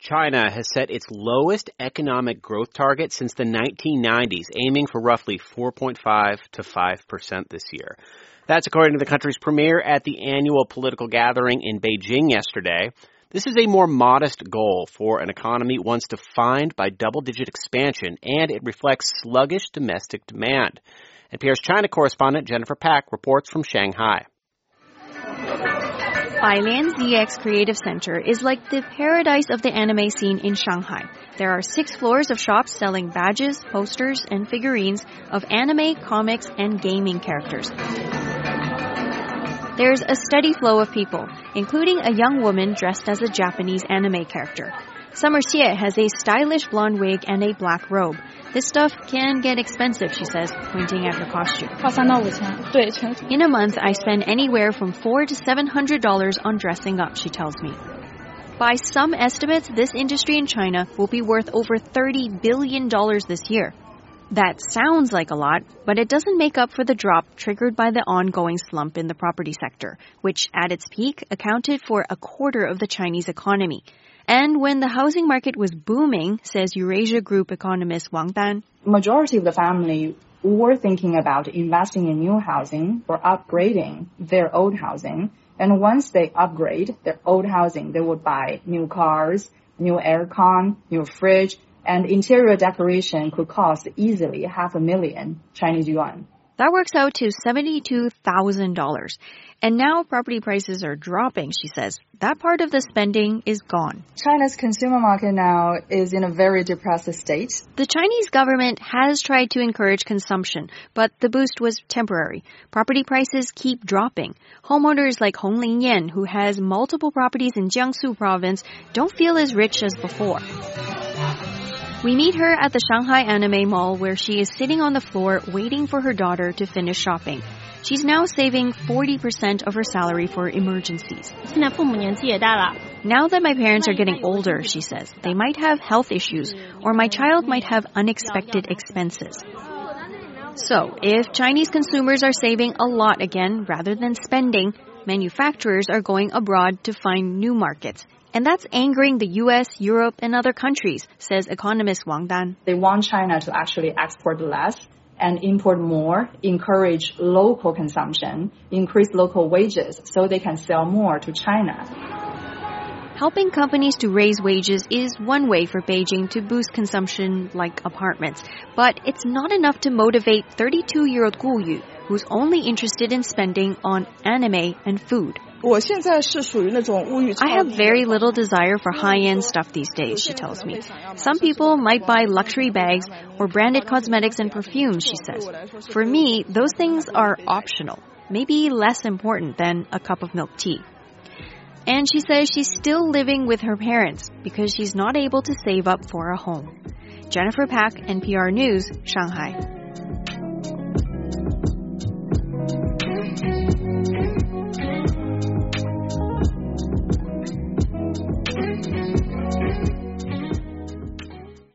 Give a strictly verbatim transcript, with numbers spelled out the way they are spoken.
China has set its lowest economic growth target since the nineteen nineties, aiming for roughly four point five to five percent this year. That's according to the country's premier at the annual political gathering in Beijing yesterday. This is a more modest goal for an economy once defined by double-digit expansion, and it reflects sluggish domestic demand. N P R's China correspondent Jennifer Pak reports from Shanghai. Bailian Z X Creative Center is like the paradise of the anime scene in Shanghai. There are six floors of shops selling badges, posters, and figurines of anime, comics, and gaming characters. There's a steady flow of people, including a young woman dressed as a Japanese anime character. Summer Xie has a stylish blonde wig and a black robe. This stuff can get expensive, she says, pointing at her costume. In a month, I spend anywhere from four to seven hundred dollars on dressing up, she tells me. By some estimates, this industry in China will be worth over thirty billion dollars this year. That sounds like a lot, but it doesn't make up for the drop triggered by the ongoing slump in the property sector, which at its peak accounted for a quarter of the Chinese economy. And when the housing market was booming, says Eurasia Group economist Wang Dan, majority of the family were thinking about investing in new housing or upgrading their old housing. And once they upgrade their old housing, they would buy new cars, new aircon, new fridge, and interior decoration could cost easily half a million Chinese yuan. That works out to seventy-two thousand dollars. And now property prices are dropping, she says. That part of the spending is gone. China's consumer market now is in a very depressed state. The Chinese government has tried to encourage consumption, but the boost was temporary. Property prices keep dropping. Homeowners like Hong Lingyan, who has multiple properties in Jiangsu province, don't feel as rich as before. We meet her at the Shanghai Anime Mall, where she is sitting on the floor waiting for her daughter to finish shopping. She's now saving forty percent of her salary for emergencies. Now that my parents are getting older, she says, they might have health issues, or my child might have unexpected expenses. So, if Chinese consumers are saving a lot again rather than spending, manufacturers are going abroad to find new markets. And that's angering the U S, Europe, and other countries, says economist Wang Dan. They want China to actually export less and import more, encourage local consumption, increase local wages so they can sell more to China. Helping companies to raise wages is one way for Beijing to boost consumption like apartments. But it's not enough to motivate thirty-two-year-old Gu Yu, who's only interested in spending on anime and food. I have very little desire for high-end stuff these days, she tells me. Some people might buy luxury bags or branded cosmetics and perfumes, she says. For me, those things are optional, maybe less important than a cup of milk tea. And she says she's still living with her parents because she's not able to save up for a home. Jennifer Pak, N P R News, Shanghai.